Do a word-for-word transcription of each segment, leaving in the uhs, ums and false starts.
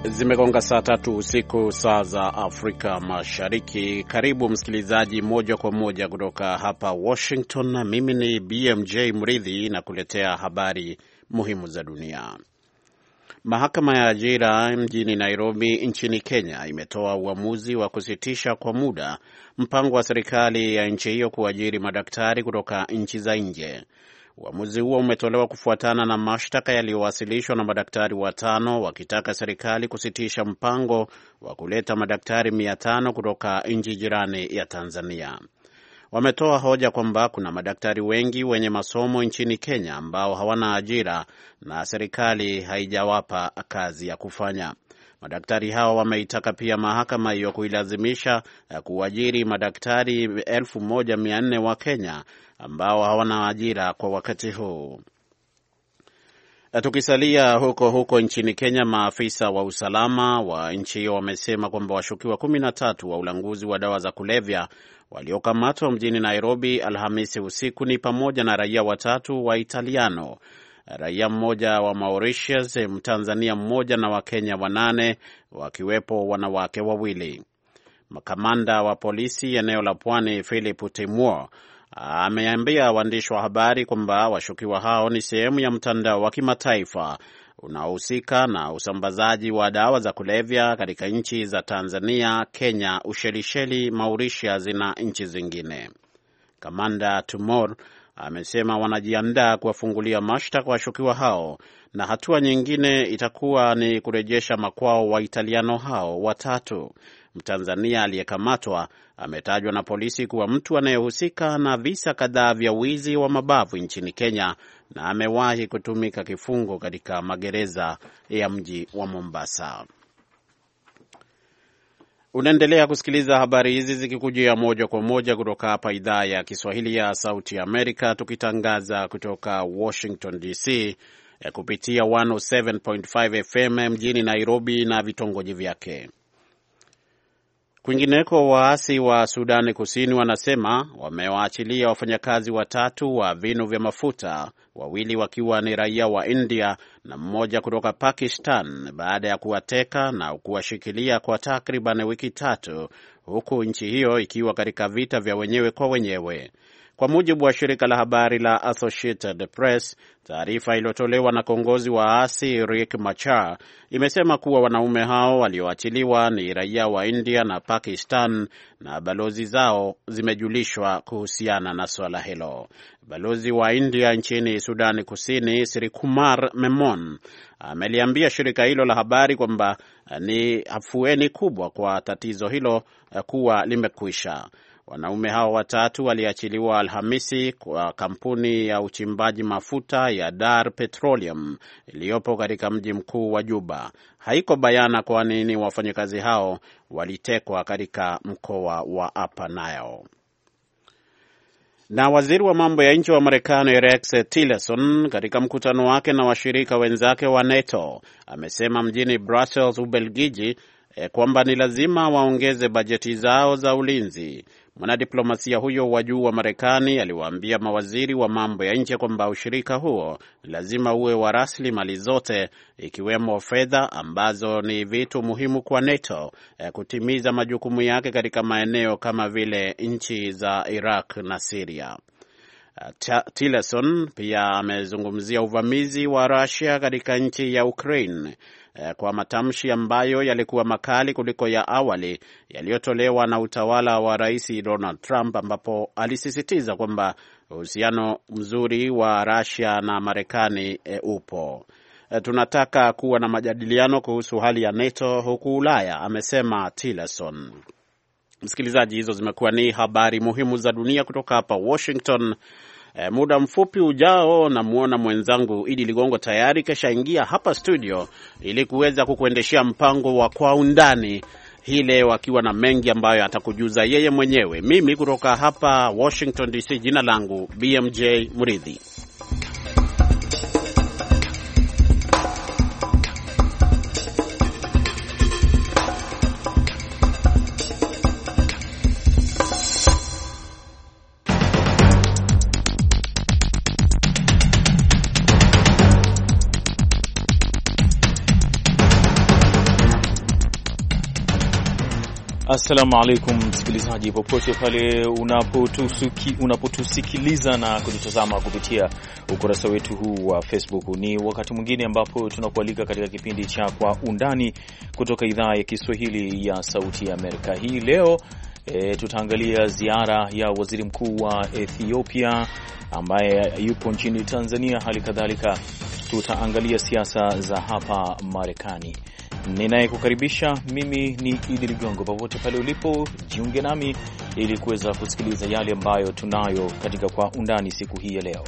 Zimegonga saa tatu usiku saa za Afrika Mashariki. Karibu msikilizaji, moja kwa moja kutoka hapa Washington. Mimi ni B M J Mridhi na kuletea habari muhimu za dunia. Mahakama ya ajira mjini Nairobi nchini Kenya imetoa uamuzi wa kusitisha kwa muda mpango wa serikali ya nchi hiyo kuajiri madaktari kutoka nchi za nje. Uamuzi huo umetolewa kufuatana na mashtaka yaliyowasilishwa na madaktari watano wakitaka serikali kusitisha mpango wa kuleta madaktari mia tano kutoka nchi jirani ya Tanzania. Wametoa hoja kwamba kuna madaktari wengi wenye masomo nchini Kenya ambao hawana ajira na serikali haijawapa kazi ya kufanya. Madaktari hao wameitaka pia mahakama hiyo kuilazimisha kuajiri madaktari elfu moja mia nne wa Kenya ambao hawana ajira kwa wakati huu. Tukisalia huko huko nchini Kenya, maafisa wa usalama wa nchi hiyo wamesema kwamba washukiwa kumi na tatu wa ulanguzi wa dawa za kulevya waliokamatwa mjini Nairobi Alhamisi usiku ni pamoja na raia watatu wa Italiano, raia mmoja wa Mauritius, Mtanzania mmoja na Wakenya wanane wakiwepo wanawake wawili. Makamanda wa polisi eneo la Pwani Philip Timur ameambia waandishi wa habari kwamba washukiwa hao ni sehemu ya mtandao wa kimataifa unaohusika na usambazaji wa dawa za kulevya katika nchi za Tanzania, Kenya, Ushelisheli, Mauritius na nchi zingine. Kamanda Timur amesema wanajiandaa kuwafungulia mashtaka washukiwa hao na hatua nyingine itakuwa ni kurejesha makwao wa Italiano hao watatu. Mtanzania aliyekamatwa ametajwa na polisi kuwa mtu anayehusika na visa kadhaa vya wizi wa mabavu nchini Kenya na amewahi kutumika kifungo katika magereza ya mji wa Mombasa. Unaendelea kusikiliza habari hizi zikikujia moja kwa moja kutoka hapa idhaa ya Kiswahili ya Sauti ya Amerika, tukitangaza kutoka Washington D C kupitia one oh seven point five F M mjini Nairobi na vitongoji vyake. Kwingineko, waasi wa Sudani Kusini wanasema wamewaachilia wafanyakazi watatu wa vinu vya mafuta, wawili wakiwa ni raia wa India na mmoja kutoka Pakistan, baada ya kuwateka na kuwashikilia kwa takriban wiki tatu, huku nchi hiyo ikiwa katika vita vya wenyewe kwa wenyewe. Kwa mujibu wa shirika la habari la Associated Press, taarifa iliyotolewa na kiongozi wa waasi Riek Machar imesema kuwa wanaume hao walioachiliwa ni raia wa India na Pakistan na balozi zao zimejulishwa kuhusiana na swala hilo. Balozi wa India nchini Sudani Kusini, Sirikumar Memon, ameliambia shirika hilo la habari kwamba ni afueni kubwa kwa tatizo hilo kuwa limekwisha. Wanaume hao watatu waliachiliwa Alhamisi kwa kampuni ya uchimbaji mafuta ya Dar Petroleum iliyopo katika mji mkuu wa Juba. Haiko bayana kwa nini wafanyakazi hao walitekwa katika mkoa wa Upper Nile. Na waziri wa mambo ya nje wa Marekani Rex Tillerson katika mkutano wake na washirika wenzake wa NATO amesema mjini Brussels, Ubelgiji, E, kwamba ni lazima waongeze bajeti zao za ulinzi. Mwanadiplomasia huyo wa juu wa Marekani aliwaambia mawaziri wa mambo ya nje kwamba ushirika huo lazima uwe wa rasilimali zote, ikiwemo fedha ambazo ni vitu muhimu kwa NATO e, kutimiza majukumu yake katika maeneo kama vile nchi za Iraq na Syria. Tillerson pia amezungumzia uvamizi wa Russia katika nchi ya Ukraine kwa matamshi ambayo yalikuwa makali kuliko ya awali yaliyotolewa na utawala wa Rais Donald Trump, ambapo alisisitiza kwamba uhusiano mzuri wa Russia na Marekani e, upo. E, tunataka kuwa na majadiliano kuhusu hali ya NATO huku Ulaya, amesema Tillerson. Msikilizaji, hizo zimekuwa ni habari muhimu za dunia kutoka hapa Washington. E, muda mfupi ujao namuona mwenzangu Idi Ligongo tayari kesha ingia hapa studio ili kuweza kukuendeshea mpango wa Kwa Undani hii leo, akiwa na mengi ambayo atakujuza yeye mwenyewe. Mimi kutoka hapa Washington D C, jina langu B M J Mridhi. Assalamu alaikum msikilizaji, popote pale unapotusuki unapotusikiliza na kututazama kupitia ukurasa wetu huu wa Facebook. Ni wakati mwingine ambapo tunakualika katika kipindi cha Kwa Undani kutoka idhaa ya Kiswahili ya Sauti ya Amerika. Hii leo e, tutaangalia ziara ya waziri mkuu wa Ethiopia ambaye yupo nchini Tanzania. Hali kadhalika tutaangalia siasa za hapa Marekani. Ninayekukaribisha mimi ni Idi Ligongo. Popote pale ulipo, jiunge nami ili kuweza kusikiliza yale ambayo tunayo katika Kwa Undani siku hii ya leo.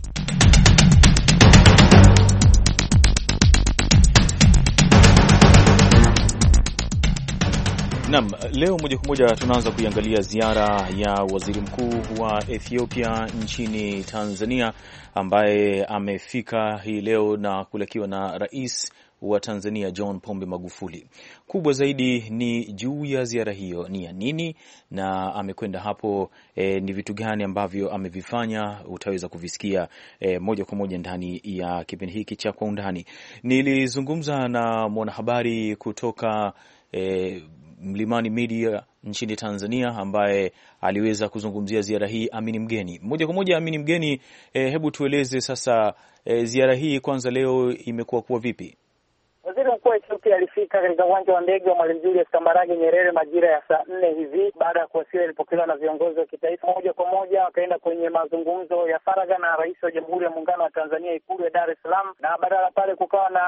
Naam, leo moja kwa moja tunaanza kuiangalia ziara ya waziri mkuu wa Ethiopia nchini Tanzania ambaye amefika hii leo na kulakiwa na rais wa Tanzania John Pombe Magufuli. Kubwa zaidi ni juu ya ziara hiyo ni ya nini na amekwenda hapo, e, ni vitu gani ambavyo amevifanya, utaweza kuvisikia e, moja kwa moja ndani ya kipindi hiki cha Kwa Undani. Nilizungumza na mwanahabari kutoka e, Mlimani Media nchini Tanzania ambaye aliweza kuzungumzia ziara hii, Amini Mgeni. Moja kwa moja, Amini Mgeni, e, hebu tueleze sasa, e, ziara hii kwanza leo imekuwa kuwa vipi? Waziri mkuu wa Ethiopia alifika katika uwanja wa ndege wa Mwalimu Julius Kambarage Nyerere majira ya saa nne hivi. Baada ya kuwasili, alipokelewa na viongozi wa kitaifa. Moja kwa moja wakaenda kwenye mazungumzo ya faragha na rais wa Jamhuri ya Muungano wa Tanzania Ikulu ya Dar es Salaam, na badala pale kukawa na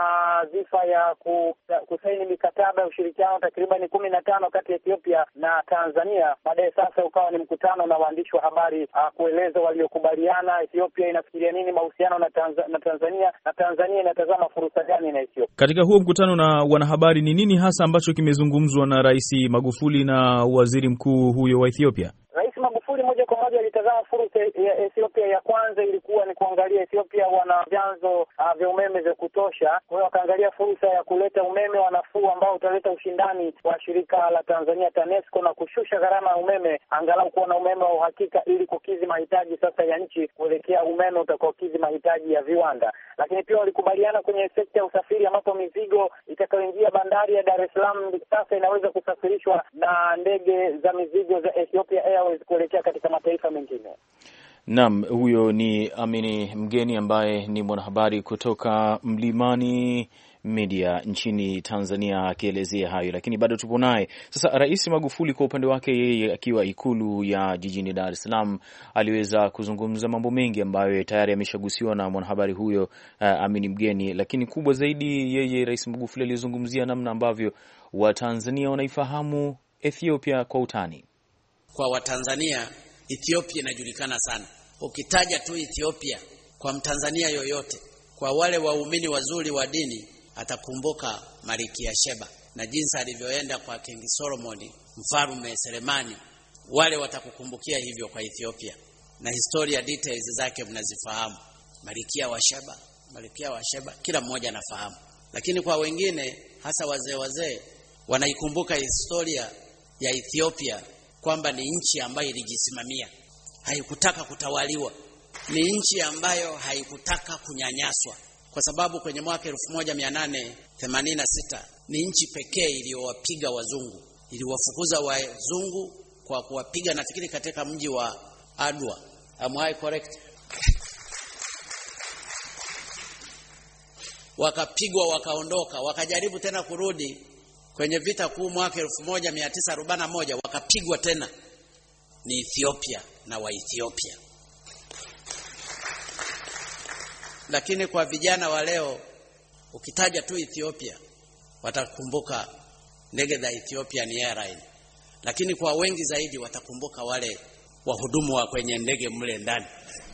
zifa ya kusaini mikataba ya ushirikiano takriban kumi na tano kati ya Ethiopia na Tanzania. Baadaye sasa ukawa ni mkutano na waandishi wa habari kueleza waliokubaliana, Ethiopia inafikiria nini mahusiano na, Tanz- na Tanzania na Tanzania inatazama fursa gani na Ethiopia. Katika huo mkutano na wanahabari, ni nini hasa ambacho kimezungumzwa na Rais Magufuli na waziri mkuu huyo wa Ethiopia? Rais Magufuli moja kwa moja alitazama fursa ya Ethiopia. Ya kwanza ilikuwa ni kuangalia Ethiopia wana vyanzo uh, vya umeme vya kutosha. Kwa hiyo wakaangalia fursa ya kuleta umeme wa nafuu ambao utaleta ushindani wa shirika la Tanzania TANESCO na kushusha gharama ya umeme, angalau kuwa na umeme wa uhakika ili kukidhi mahitaji sasa ya nchi kuelekea umeme utakaokidhi mahitaji ya viwanda. Lakini pia walikubaliana kwenye sekta ya usafiri ambapo mizigo itakayoingia bandari ya Dar es Salaam sasa inaweza kusafirishwa na ndege za mizigo za Ethiopia Airways kuelekea katika mataifa mengine. Naam, huyo ni Amini Mgeni ambaye ni mwanahabari kutoka Mlimani Media nchini Tanzania akielezea hayo, lakini bado tupo naye. Sasa Rais Magufuli kwa upande wake, yeye akiwa Ikulu ya jijini Dar es Salaam, aliweza kuzungumza mambo mengi ambayo tayari ameshagusiwa na mwanahabari huyo uh, Amini Mgeni, lakini kubwa zaidi, yeye Rais Magufuli alizungumzia namna ambavyo Watanzania wanaifahamu Ethiopia kwa utani. Kwa Watanzania, Ethiopia inajulikana sana. Ukitaja tu Ethiopia kwa Mtanzania yoyote, kwa wale waumini wazuri wa dini, atakumbuka Malkia Sheba na jinsi alivyoenda kwa King Solomon, Mfalme Selemani. Wale watakukumbukia hivyo kwa Ethiopia, na historia details zake mnazifahamu. Malkia wa Sheba, Malkia wa Sheba kila mmoja anafahamu. Lakini kwa wengine, hasa wazee wazee, wanaikumbuka historia ya Ethiopia kwamba ni nchi ambayo ilijisimamia, haikutaka kutawaliwa, ni nchi ambayo haikutaka kunyanyaswa, kwa sababu kwenye mwaka elfu moja mia nane themanini na sita ni nchi pekee iliyowapiga wazungu, iliwafukuza wazungu kwa kuwapiga, nafikiri katika mji wa Adwa. Am I correct? Wakapigwa wakaondoka, wakajaribu tena kurudi kwenye vita kuu mwaka elfu moja mia tisa arobaini na moja, wakapigwa tena. Ni Ethiopia na wa Ethiopia. Lakini kwa vijana wa leo, ukitaja tu Ethiopia watakumbuka ndege za Ethiopian Airlines. Lakini kwa wengi zaidi watakumbuka wale wahudumu wa kwenye ndege mle ndani.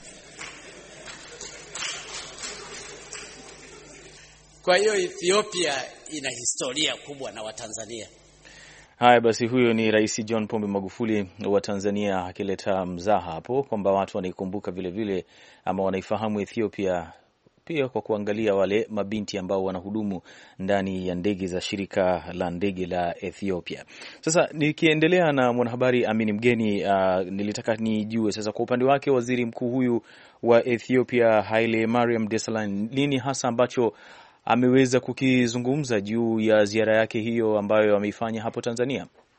Kwa hiyo Ethiopia ina historia kubwa na Watanzania. Haya basi, huyo ni Rais John Pombe Magufuli wa Tanzania akileta mzaha hapo kwamba watu wanaikumbuka vile vile ama wanaifahamu Ethiopia pia kwa kuangalia wale mabinti ambao wanahudumu ndani ya ndege za shirika la ndege la Ethiopia. Sasa nikiendelea na mwanahabari Amini Mgeni, uh, nilitaka nijue sasa kwa upande wake waziri mkuu huyu wa Ethiopia Haile Mariam Desalegn, nini hasa ambacho ameweza kukizungumza juu ya ziara yake hiyo ambayo ameifanya hapo Tanzania?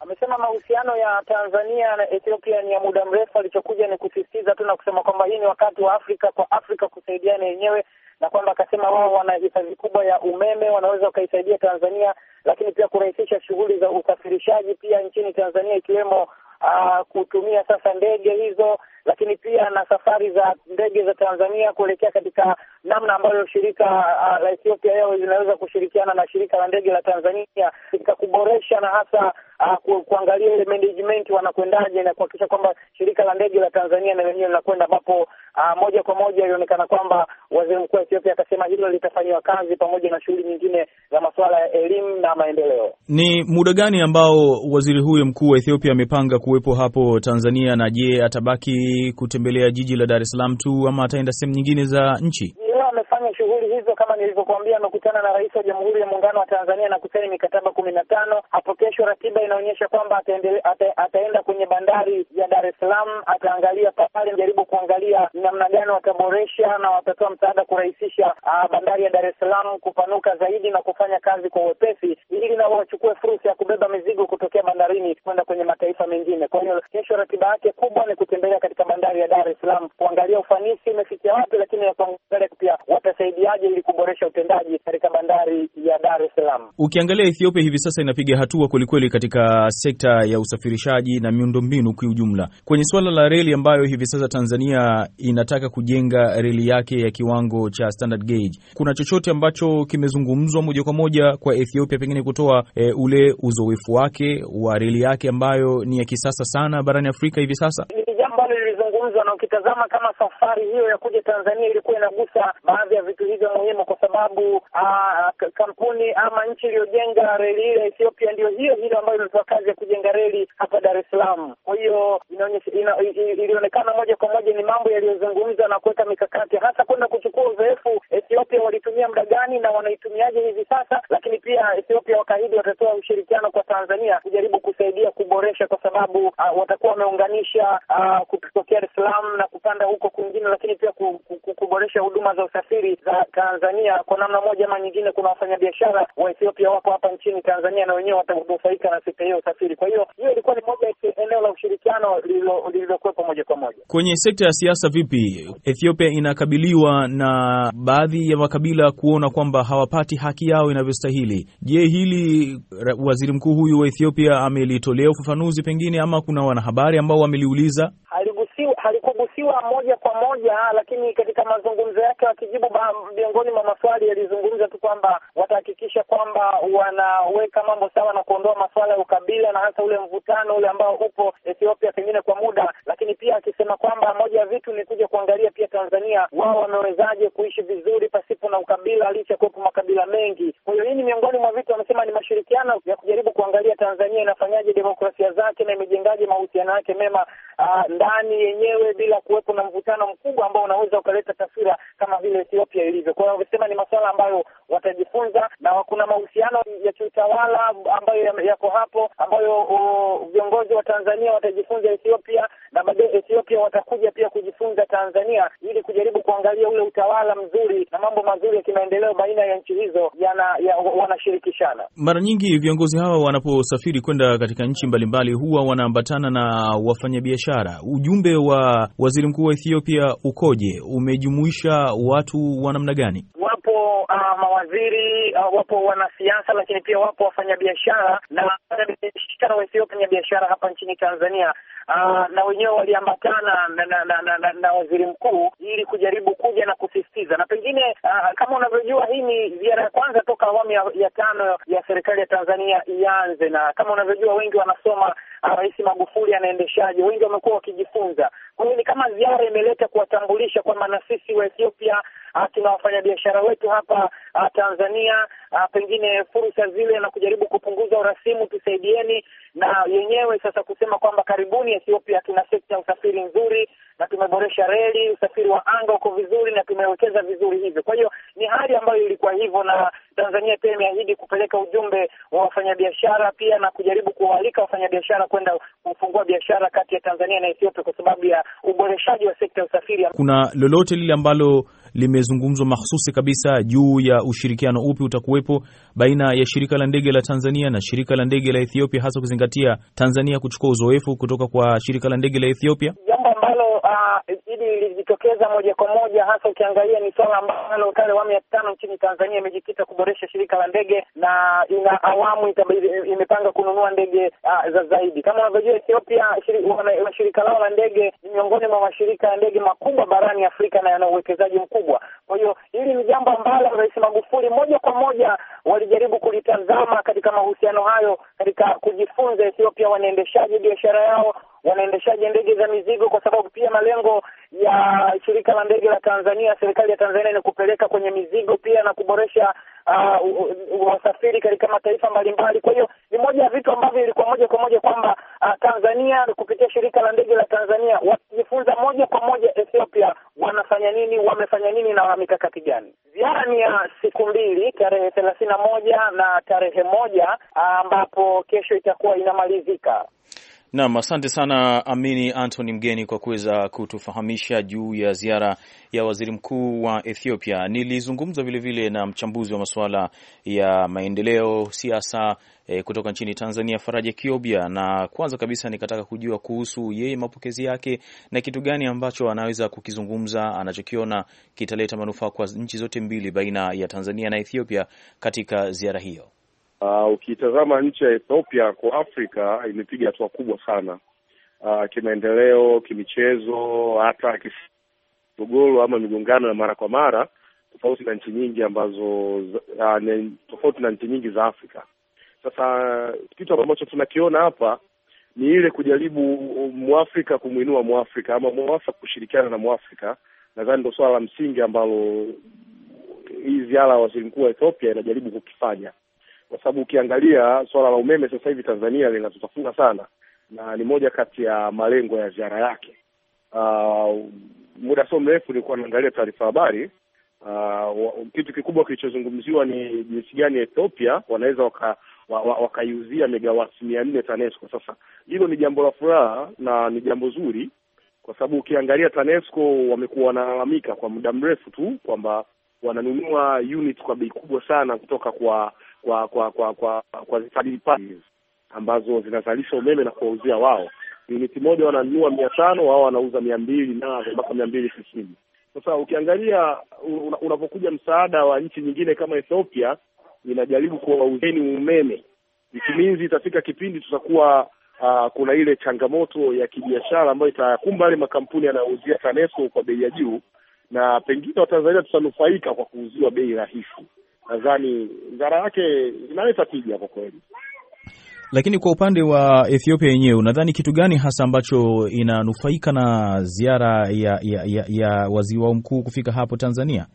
Amesema mahusiano ya Tanzania na Ethiopia ni ya muda mrefu. Alichokuja ni kusisitiza tu na kusema kwamba hii ni wakati wa Afrika kwa Afrika kusaidiana yenyewe, na kwamba akasema wao wana hifadhi kubwa ya umeme, wanaweza wakaisaidia Tanzania, lakini pia kurahisisha shughuli za usafirishaji pia nchini Tanzania, ikiwemo Uh, kutumia sasa ndege hizo, lakini pia na safari za ndege za Tanzania kuelekea katika namna ambayo shirika uh, la Ethiopia yao linaweza kushirikiana na shirika la ndege la Tanzania katika kuboresha na hasa uh, ku, kuangalia ile management wanakwendaje na kuhakikisha kwamba shirika la ndege la Tanzania na lenyewe linakwenda, ambapo uh, moja kwa moja ilionekana kwamba waziri mkuu wa Ethiopia akasema hilo litafanywa kazi pamoja na shughuli nyingine za masuala ya elimu na maendeleo. Ni muda gani ambao waziri huyo mkuu wa Ethiopia amepanga kuwepo hapo Tanzania, na je, atabaki kutembelea jiji la Dar es Salaam tu ama ataenda sehemu nyingine za nchi? Leo amefanya shughuli hizo kama nilivyokuambia, amekutana na Rais wa Jamhuri ya Muungano wa Tanzania na kusaini mikataba kumi na tano. Hapo kesho ratiba inaonyesha kwamba ataendelea ata, ataenda kwenye bandari ya Dar es Salaam, ataangalia pale, jaribu kuangalia namna gani wataboresha na watatoa msaada kurahisisha uh, bandari ya Dar es Salaam kupanuka zaidi na kufanya kazi kwa wepesi, ili nao wachukue fursa ya kubeba mizigo kutokea bandarini kwenda kwenye mataifa mengine. Kwa hiyo kesho ratiba yake kubwa ni kutembelea katika bandari ya Dar es Salaam, kuangalia ufanisi umefikia wapi, lakini ya kuangalia pia watasaidiaje ili kuboresha utendaji katika bandari ya Dar es Salaam. Ukiangalia Ethiopia hivi sasa inapiga hatua kwelikweli katika sekta ya usafirishaji na miundombinu kwa ujumla. Kwenye suala la reli ambayo hivi sasa Tanzania inataka kujenga reli yake ya kiwango cha standard gauge, kuna chochote ambacho kimezungumzwa moja kwa moja kwa Ethiopia pengine kutoa e, ule uzoefu wake wa reli yake ambayo ni ya kisasa sana barani Afrika hivi sasa? Ni jambo lilizungumzwa, na ukitazama kama safari hiyo ya kuja Tanzania ilikuwa inagusa baadhi ya vitu hivyo muhimu, kwa sababu aa, kampuni ama nchi iliyojenga reli ile ya Ethiopia ndio hiyo hiyo ambayo ilitoa kazi ya kujenga reli hapa Dar es Salaam. Kwa hiyo inaonyesha ina, ilionekana moja kwa moja ni mambo yaliyozungumzwa na kuweka mikakati hasa kwenda kuchukua uzoefu Ethiopia walitumia muda gani na wanaitumiaje hivi sasa, lakini pia Ethiopia wakaahidi watatoa ushirikiano kwa Tanzania kujaribu kusaidia kuboresha, kwa sababu uh, watakuwa wameunganisha uh, kutokea Dar es Salaam na kupanda huko kwingine, lakini pia ku, ku, kuboresha huduma za usafiri za Tanzania kwa namna moja ama nyingine. Kuna wafanyabiashara wa Ethiopia wako hapa nchini Tanzania na wenyewe watanufaika na sekta hiyo usafiri. Kwa hiyo hiyo ilikuwa ni moja ya eneo la ushirikiano lililokuwepo moja kwa moja. Kwenye sekta ya siasa vipi? Ethiopia inakabiliwa na baadhi ya makabila kuona kwamba hawapati haki yao inavyostahili. Je, hili waziri mkuu huyu wa Ethiopia amelitolea ufafanuzi pengine, ama kuna wanahabari ambao wameliuliza? Haligusiwa, halikugusiwa moja kwa moja, lakini katika mazungumzo yake wakijibu miongoni mwa maswali yalizungumza tu kwamba watahakikisha kwamba wanaweka mambo sawa na kuondoa masuala ya ukabila na hasa ule mvutano ule ambao upo Ethiopia pengine kwa muda, lakini pia akisema kwamba moja ya vitu ni kuja kuangalia pia Tanzania wao wamewezaje kuishi vizuri pasipo na ukabila licha kuwepo makabila mengi. Kwa hiyo hii ni miongoni mwa vitu wamesema ni mashirikiano ya kujaribu kuangalia Tanzania inafanyaje demokrasia zake na imejengaje mahusiano yake mema uh, ndani yenyewe bila kuwepo na mvutano mkubwa ambao unaweza ukaleta taswira kama vile Ethiopia ilivyo. Kwa hiyo wamesema ni masuala ambayo watajifunza, na kuna mahusiano ya kiutawala ambayo yako hapo ambayo uh, viongozi wa Tanzania watajifunza Ethiopia, na baadaye Ethiopia watakuja pia kujifunza Tanzania ili kujaribu kuangalia ule utawala mzuri na mambo mazuri ya kimaendeleo baina ya nchi hizo yana ya, wanashirikishana. Mara nyingi viongozi hawa wanaposafiri kwenda katika nchi mbalimbali huwa wanaambatana na wafanyabiashara. Ujumbe wa waziri mkuu wa Ethiopia ukoje? Umejumuisha watu wa namna gani? Wapo uh, mawaziri uh, wapo wanasiasa, lakini pia wapo wafanyabiashara na wafanyabiashara wa Ethiopia na biashara hapa nchini Tanzania. Uh, na wenyewe waliambatana na, na, na, na, na, na waziri mkuu ili kujaribu kuja na kusisitiza, na pengine uh, kama unavyojua hii ni ziara ya kwanza toka awamu ya, ya tano ya serikali ya Tanzania ianze, na kama unavyojua wengi wanasoma uh, Rais Magufuli anaendeshaje, wengi wamekuwa wakijifunza. Kwa hiyo ni kama ziara imeleta kuwatambulisha kwamba na sisi wa Ethiopia uh, tuna wafanyabiashara wetu hapa uh, Tanzania, uh, pengine fursa zile na kujaribu kupunguza urasimu, tusaidieni, na yenyewe sasa kusema kwamba karibuni Ethiopia tuna sekta ya usafiri nzuri na tumeboresha reli, usafiri wa anga uko vizuri na tumewekeza vizuri hivyo. Kwa hiyo ni hali ambayo ilikuwa hivyo, na Tanzania pia imeahidi kupeleka ujumbe wa wafanyabiashara pia na kujaribu kuwaalika wafanyabiashara kwenda kufungua biashara kati ya Tanzania na Ethiopia kwa sababu ya uboreshaji wa sekta ya usafiri. Kuna lolote lile ambalo limezungumzwa mahsusi kabisa juu ya ushirikiano upi utakuwepo baina ya shirika la ndege la Tanzania na shirika la ndege la Ethiopia, hasa kuzingatia Tanzania kuchukua uzoefu kutoka kwa shirika la ndege la Ethiopia? Jambo ambalo hili lilijitokeza moja kwa moja, hasa ukiangalia ni swala ambalo kale awamu ya tano nchini Tanzania imejikita kuboresha shirika la ndege, na ina awamu imepanga kununua ndege uh, za zaidi. Kama unavyojua, Ethiopia shirika, shirika lao la ndege ni miongoni mwa mashirika ya ndege makubwa barani Afrika na yana uwekezaji mkubwa. Kwa hiyo hili ni jambo ambalo Rais Magufuli moja kwa moja walijaribu kulitazama katika mahusiano hayo, katika kujifunza Ethiopia wanaendeshaje biashara yao, wanaendeshaje ndege za mizigo, kwa sababu pia malengo ya shirika la ndege la Tanzania, serikali ya Tanzania, ni kupeleka kwenye mizigo pia na kuboresha uh, wasafiri katika mataifa mbalimbali. Kwa hiyo ni moja ya vitu ambavyo ilikuwa moja kwa moja kwamba uh, Tanzania kupitia shirika la ndege la Tanzania wakijifunza moja kwa moja Ethiopia wanafanya nini, wamefanya nini na wana mikakati gani. Ziara ni ya siku mbili, tarehe thelathini na moja na tarehe moja ambapo kesho itakuwa inamalizika. Naam, asante sana Amini Anthony Mgeni kwa kuweza kutufahamisha juu ya ziara ya waziri mkuu wa Ethiopia. Nilizungumza vile vile na mchambuzi wa masuala ya maendeleo, siasa e, kutoka nchini Tanzania, Faraja Kiobia, na kwanza kabisa nikataka kujua kuhusu yeye mapokezi yake na kitu gani ambacho anaweza kukizungumza anachokiona kitaleta manufaa kwa nchi zote mbili baina ya Tanzania na Ethiopia katika ziara hiyo. Uh, ukitazama nchi ya Ethiopia kwa Afrika imepiga hatua kubwa sana uh, kimaendeleo, kimichezo, hata migogoro ama migongano ya mara kwa mara, tofauti na nchi nyingi ambazo uh, ne, tofauti na nchi nyingi za Afrika. Sasa kitu ambacho tunakiona hapa ni ile kujaribu Muafrika kumuinua Muafrika ama Muafrika kushirikiana na Muafrika. Nadhani ndio swala la msingi ambalo hii ziara ya waziri mkuu wa Ethiopia inajaribu kukifanya. Kwa sababu ukiangalia swala la umeme sasa hivi Tanzania linatutafunga sana, na ni moja kati ya malengo ya ziara yake. Uh, muda sio mrefu nilikuwa naangalia taarifa habari, uh, kitu kikubwa kilichozungumziwa ni jinsi gani Ethiopia wanaweza waka wakaiuzia waka megawati mia nne TANESCO. Sasa hilo ni jambo la furaha na ni jambo zuri, kwa sababu ukiangalia TANESCO wamekuwa wanalalamika kwa muda mrefu tu kwamba wananunua unit kwa bei kubwa sana kutoka kwa kwa kwa kwa kwa kwa third parties ambazo zinazalisha umeme na kuwauzia wao. Unit moja wananunua mia tano, wao wanauza mia mbili na mpaka mia mbili hamsini. Sasa ukiangalia unapokuja msaada wa nchi nyingine kama Ethiopia inajaribu kuwauzeni umeme, ikiminzi itafika kipindi tutakuwa uh, kuna ile changamoto ya kibiashara ambayo itakumba ile makampuni yanayouzia TANESCO kwa bei ya juu, na pengine Watanzania tutanufaika kwa kuuziwa bei rahisi. Nadhani ziara yake inaleta tija kwa kweli. Lakini kwa upande wa Ethiopia yenyewe, unadhani kitu gani hasa ambacho inanufaika na ziara ya ya, ya, ya waziri wao mkuu kufika hapo Tanzania?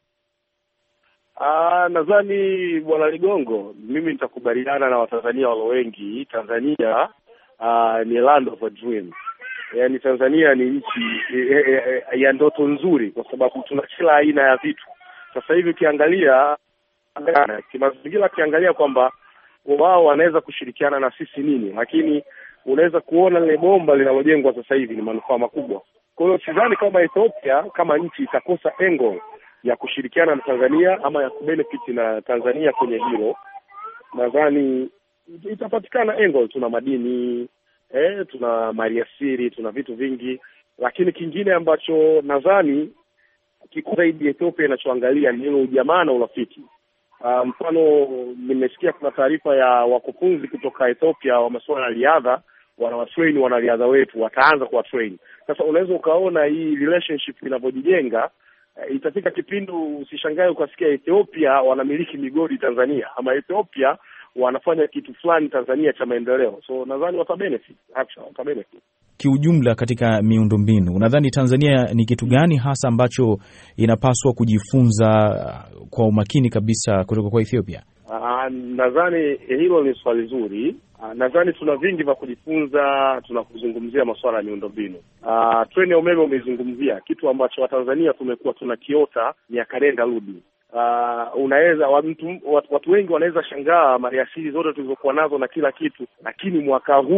Ah, nadhani Bwana Ligongo, mimi nitakubaliana na Watanzania walo wengi. Tanzania uh, ni land of a dream. Yaani Tanzania ni nchi e, e, e, ya ndoto nzuri, kwa sababu tuna kila aina ya vitu. Sasa hivi ukiangalia kimazingira, ukiangalia kwamba wao wanaweza kushirikiana na sisi nini, lakini unaweza kuona ile bomba linalojengwa sasa hivi ni manufaa makubwa. Kwa hiyo sidhani kama Ethiopia kama nchi itakosa angle ya kushirikiana na Tanzania ama ya kubenefit na Tanzania kwenye hilo. Nadhani itapatikana angle. Tuna madini, eh, tuna maliasili, tuna vitu vingi, lakini kingine ambacho nadhani kikubwa zaidi Ethiopia inachoangalia ni ile ujamaa na urafiki. Uh, mfano nimesikia kuna taarifa ya wakufunzi kutoka Ethiopia wa masuala ya riadha wanawatrain wanariadha wetu, wataanza kuwa train. Sasa unaweza ukaona hii relationship inavyojijenga. Uh, itafika kipindi usishangae ukasikia Ethiopia wanamiliki migodi Tanzania, ama Ethiopia wanafanya kitu fulani Tanzania cha maendeleo. So nadhani wata benefit, actually wata benefit. Kiujumla katika miundombinu, unadhani Tanzania ni kitu gani hasa ambacho inapaswa kujifunza kwa umakini kabisa kutoka kwa Ethiopia? Uh, nadhani hilo ni swali zuri. Uh, nadhani tuna vingi vya kujifunza tunakuzungumzia masuala ya miundombinu. Uh, treni ya umeme umezungumzia, kitu ambacho Watanzania tumekuwa tunakiota miaka nenda rudi. Uh, unaweza watu, watu wengi wanaweza shangaa maliasili zote tulizokuwa nazo na kila kitu, lakini mwaka huu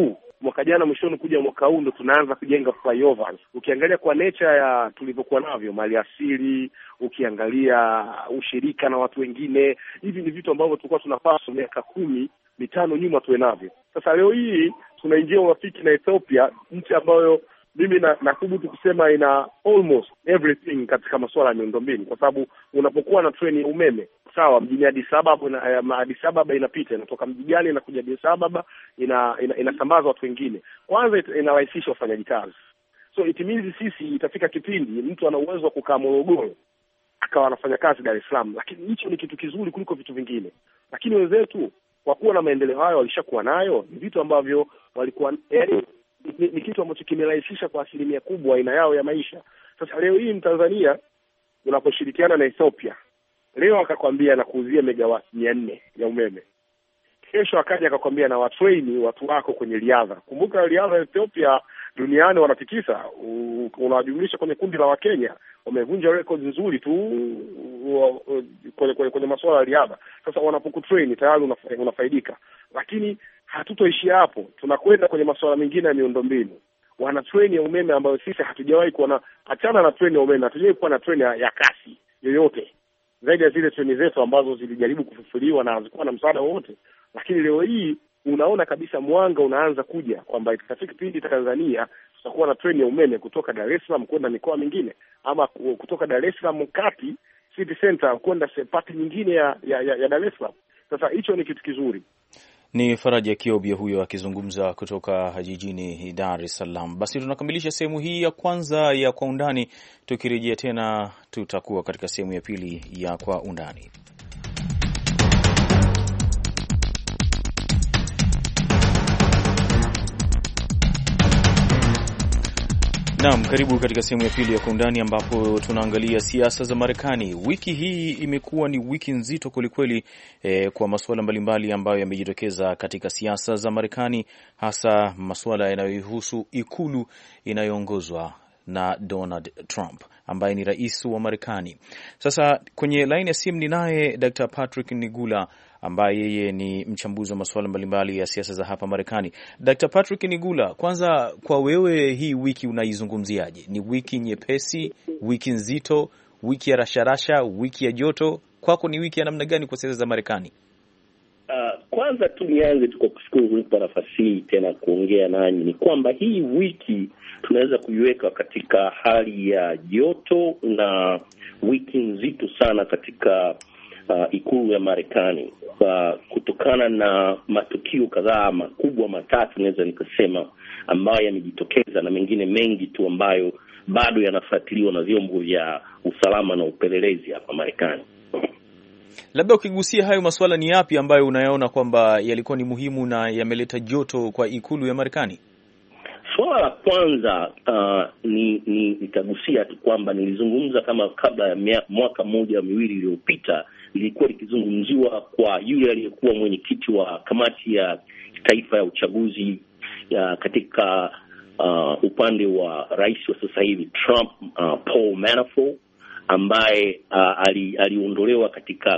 mwaka jana mwishoni kuja mwaka huu ndo tunaanza kujenga flyovers. Ukiangalia kwa nature ya tulivyokuwa navyo mali asili, ukiangalia ushirika na watu wengine, hivi ni vitu ambavyo tulikuwa tunapaswa miaka kumi mitano nyuma tuwe navyo. Sasa leo hii tunaingia urafiki na Ethiopia, nchi ambayo mimi na nathubutu kusema ina almost everything katika masuala ya miundombinu, kwa sababu unapokuwa na treni ya umeme, sawa, mjini Addis Ababa na Addis Ababa inapita, inatoka mji gani inakuja Addis Ababa, ina inasambaza ina watu wengine. Kwanza inarahisisha ufanyaji kazi. So it means sisi itafika kipindi mtu ana uwezo wa kukaa Morogoro akawa anafanya kazi Dar es Salaam, lakini hicho ni kitu kizuri kuliko vitu vingine. Lakini wenzetu kwa kuwa na maendeleo hayo walishakuwa nayo, ni vitu ambavyo walikuwa eh, Ni, ni kitu ambacho kimerahisisha kwa asilimia kubwa aina yao ya maisha. Sasa leo hii Mtanzania unaposhirikiana na Ethiopia, leo akakwambia na kuuzia megawati mia nne ya umeme, kesho akaja akakwambia na watraini watu wako kwenye riadha. Kumbuka riadha ya Ethiopia duniani wanatikisa, unawajumlisha kwenye kundi la Wakenya, wamevunja records nzuri tu kwenye, kwenye, kwenye masuala ya riadha. Sasa wanapokutrain tayari unafaidika. Lakini hatutoishia hapo, tunakwenda kwenye masuala mengine ya miundombinu. Wana train ya umeme ambayo sisi hatujawahi kuwa na, achana na train ya umeme, hatujawahi kuwa na train ya, ya kasi yoyote zaidi ya zile treni zetu ambazo zilijaribu kufufuliwa na hazikuwa na msaada wowote. Lakini leo hii unaona kabisa mwanga unaanza kuja kwamba itafika kipindi Tanzania tutakuwa na treni ya umeme kutoka Dar es Salaam kwenda mikoa mingine, ama kutoka Dar es Salaam kati city center kwenda pati nyingine ya, ya, ya, ya Dar es Salaam. Sasa hicho ni kitu kizuri. Ni Faraja Kiobia huyo akizungumza kutoka jijini Dar es Salaam. Basi tunakamilisha sehemu hii ya kwanza ya Kwa Undani. Tukirejea tena tutakuwa katika sehemu ya pili ya Kwa Undani. Naam, karibu katika sehemu ya pili ya Kwa Undani ambapo tunaangalia siasa za Marekani. Wiki hii imekuwa ni wiki nzito kwelikweli eh, kwa masuala mbalimbali ambayo yamejitokeza katika siasa za Marekani, hasa masuala yanayohusu ikulu inayoongozwa na Donald Trump ambaye ni rais wa Marekani. Sasa kwenye line ya simu ni naye Doctor Patrick Nigula ambaye yeye ni mchambuzi wa masuala mbalimbali ya siasa za hapa Marekani. Doctor Patrick Nigula, kwanza kwa wewe hii wiki unaizungumziaje? Ni wiki nyepesi, wiki nzito, wiki ya rasharasha, wiki ya joto? Kwako ni wiki ya namna gani kwa siasa za Marekani? Uh, kwanza tu nianze tu kwa kushukuru kunipa nafasi hii tena kuongea nanyi. Ni kwamba hii wiki tunaweza kuiweka katika hali ya joto na wiki nzito sana katika uh, ikulu ya Marekani, uh, kutokana na matukio kadhaa makubwa matatu naweza nikasema ambayo yamejitokeza, na mengine mengi tu ambayo bado yanafuatiliwa na vyombo vya usalama na upelelezi hapa Marekani. Labda ukigusia hayo masuala, ni yapi ambayo unayaona kwamba yalikuwa ni muhimu na yameleta joto kwa ikulu ya Marekani? Swala la kwanza uh, ni ni nitagusia tu kwamba nilizungumza kama kabla ya mia, mwaka mmoja miwili iliyopita, ilikuwa likizungumziwa kwa yule aliyekuwa mwenyekiti wa kamati ya taifa ya uchaguzi ya katika uh, upande wa rais wa sasa hivi Trump, uh, Paul Manafort, ambaye uh, ali, aliondolewa katika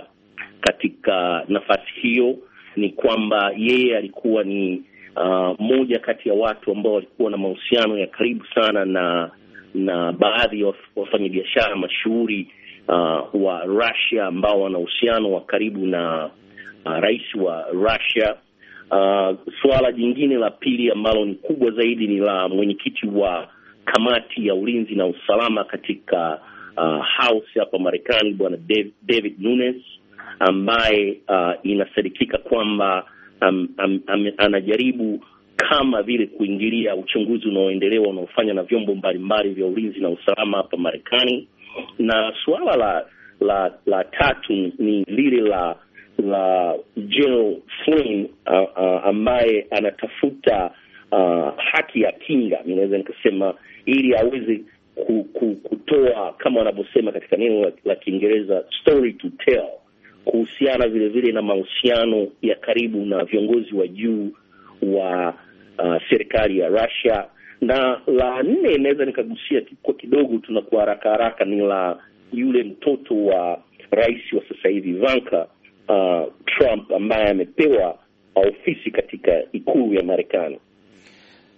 katika nafasi hiyo. Ni kwamba yeye alikuwa ni uh, moja kati ya watu ambao walikuwa na mahusiano ya karibu sana na na baadhi ya wafanyabiashara mashuhuri uh, wa Russia ambao wana uhusiano wa karibu na uh, rais wa Russia. Uh, suala jingine la pili ambalo ni kubwa zaidi ni la mwenyekiti wa kamati ya ulinzi na usalama katika uh, House hapa Marekani, bwana David Nunes, ambaye uh, inasadikika kwamba um, um, um, anajaribu kama vile kuingilia uchunguzi unaoendelewa unaofanya na vyombo mbalimbali vya ulinzi na usalama hapa Marekani. Na suala la la la tatu ni lile la la General Flynn uh, uh, ambaye anatafuta uh, haki ya kinga, ninaweza nikasema, ili aweze ku, ku, kutoa kama wanavyosema katika neno la, la Kiingereza story to tell, kuhusiana vile vile na mahusiano ya karibu na viongozi wa juu wa uh, serikali ya Russia. Na la nne naweza nikagusia kwa kidogo tunakuwa haraka haraka ni la yule mtoto wa rais wa sasa hivi Ivanka uh, Trump, ambaye amepewa ofisi katika ikulu ya Marekani.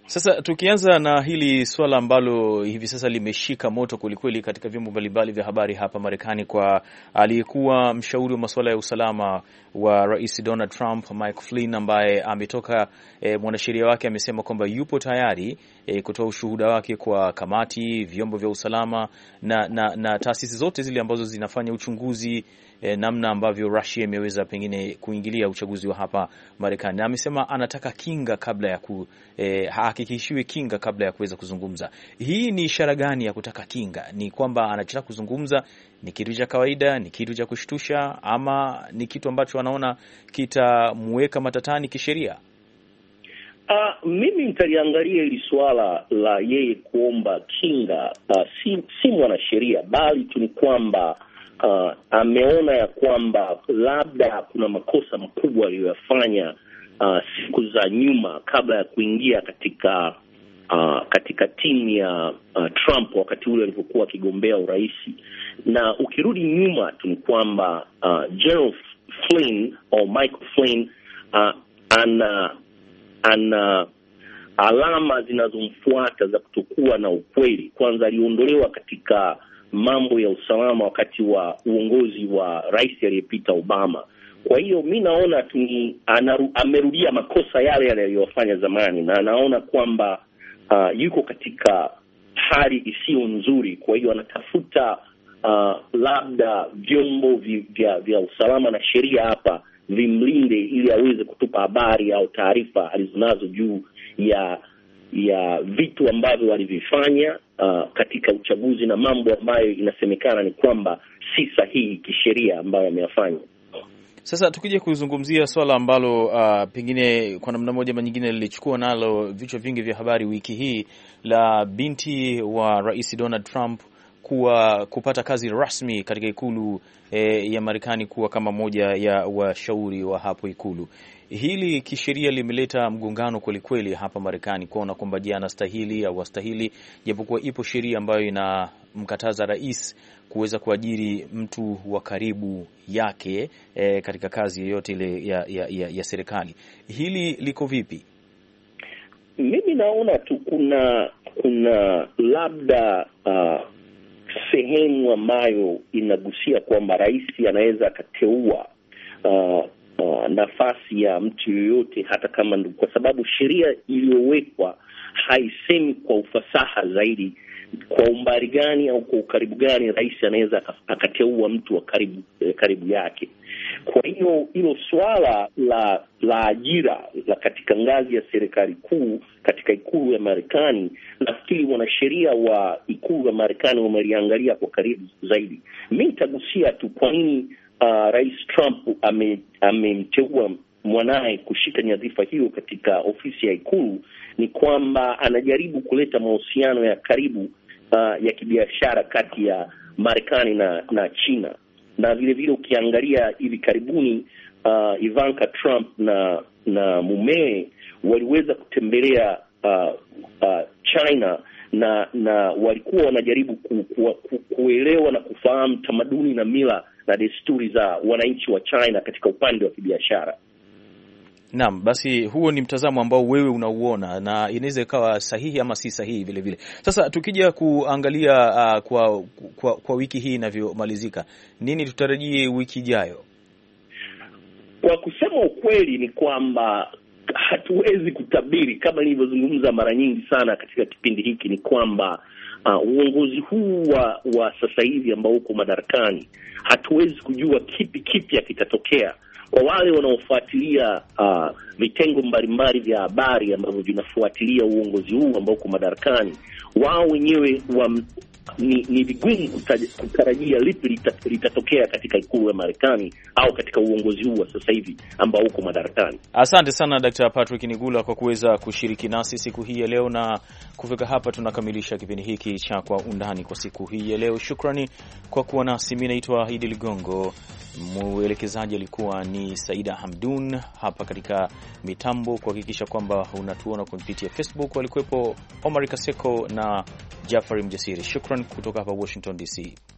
Sasa tukianza na hili swala ambalo hivi sasa limeshika moto kwelikweli katika vyombo mbalimbali vya habari hapa Marekani, kwa aliyekuwa mshauri wa masuala ya usalama wa Rais Donald Trump, Mike Flynn, ambaye ametoka e, mwanasheria wake amesema kwamba yupo tayari e, kutoa ushuhuda wake kwa kamati, vyombo vya usalama na, na, na taasisi zote zile ambazo zinafanya uchunguzi E, namna ambavyo Russia imeweza pengine kuingilia uchaguzi wa hapa Marekani. Na amesema anataka kinga kabla ya ku eh, hakikishiwe kinga kabla ya kuweza kuzungumza. Hii ni ishara gani ya kutaka kinga? Ni kwamba anataka kuzungumza, ni kitu cha kawaida, ni kitu cha kushtusha, ama ni kitu ambacho anaona kitamweka matatani kisheria? Uh, mimi nitaliangalia hili swala la yeye kuomba kinga, uh, si, si mwanasheria, bali tu ni kwamba Uh, ameona ya kwamba labda kuna makosa makubwa aliyoyafanya uh, siku za nyuma kabla ya kuingia katika uh, katika timu ya uh, Trump wakati ule alipokuwa akigombea urais. Na ukirudi nyuma tu ni kwamba uh, General Flynn au Michael Flynn uh, ana ana alama zinazomfuata za kutokuwa na ukweli. Kwanza aliondolewa katika mambo ya usalama wakati wa uongozi wa rais aliyepita Obama. Kwa hiyo mi naona tu ni amerudia makosa yale aliyofanya zamani, na anaona kwamba uh, yuko katika hali isiyo nzuri. Kwa hiyo anatafuta uh, labda vyombo vya vya usalama na sheria hapa vimlinde ili aweze kutupa habari au taarifa alizonazo juu ya ya vitu ambavyo walivifanya uh, katika uchaguzi na mambo ambayo inasemekana ni kwamba si sahihi kisheria ambayo ameyafanya. Sasa tukija kuzungumzia swala ambalo uh, pengine kwa namna moja ama nyingine lilichukua nalo vichwa vingi vya habari wiki hii, la binti wa Rais Donald Trump kuwa kupata kazi rasmi katika ikulu eh, ya Marekani, kuwa kama moja ya washauri wa hapo ikulu. Hili kisheria limeleta mgongano kweli kweli hapa Marekani, kuona kwamba je, anastahili au hastahili, japokuwa ipo sheria ambayo inamkataza rais kuweza kuajiri mtu wa karibu yake e, katika kazi yoyote ile ya, ya, ya, ya serikali. Hili liko vipi? Mimi naona tu kuna kuna labda uh, sehemu ambayo inagusia kwamba rais anaweza akateua uh, Uh, nafasi ya mtu yoyote hata kama ndu, kwa sababu sheria iliyowekwa haisemi kwa ufasaha zaidi kwa umbali gani au kwa ukaribu gani rais anaweza akateua mtu wa karibu eh, karibu yake. Kwa hiyo hilo swala la la ajira la katika ngazi ya serikali kuu katika ikulu ya Marekani, nafikiri wanasheria wa ikulu ya Marekani wameliangalia kwa karibu zaidi. Mimi nitagusia tu kwa nini Uh, Rais Trump amemteua ame mwanae kushika nyadhifa hiyo katika ofisi ya ikulu. Ni kwamba anajaribu kuleta mahusiano ya karibu uh, ya kibiashara kati ya Marekani na na China. Na vile vile ukiangalia hivi karibuni uh, Ivanka Trump na na mumewe waliweza kutembelea uh, uh, China na na walikuwa wanajaribu ku, ku, ku, kuelewa na kufahamu tamaduni na mila na desturi za wananchi wa China katika upande wa kibiashara. Naam, basi huo ni mtazamo ambao wewe unauona na inaweza ikawa sahihi ama si sahihi vile vile. Sasa tukija kuangalia uh, kwa, kwa kwa wiki hii inavyomalizika, nini tutarajie wiki ijayo? Kwa kusema ukweli ni kwamba hatuwezi kutabiri, kama nilivyozungumza mara nyingi sana katika kipindi hiki, ni kwamba uh, uongozi huu wa, wa sasa hivi ambao uko madarakani, hatuwezi kujua kipi kipi kitatokea. Kwa wale wanaofuatilia uh, vitengo mbalimbali vya habari ambavyo vinafuatilia uongozi huu ambao uko madarakani, wao wenyewe wa, ni, ni vigumu kutarajia lipi litatokea katika ikulu ya Marekani au katika uongozi huu wa sasa hivi ambao uko madarakani. Asante sana Daktari Patrick Nigula kwa kuweza kushiriki nasi siku hii ya leo, na kufika hapa tunakamilisha kipindi hiki cha Kwa Undani kwa siku hii ya leo. Shukrani kwa kuwa nasi. Mimi naitwa Idi Ligongo, mwelekezaji alikuwa ni Saida Hamdun, hapa katika mitambo kuhakikisha kwamba unatuona kupitia Facebook walikuwepo Omar Kaseko na Jafari Mjasiri. Shukran kutoka hapa Washington D C.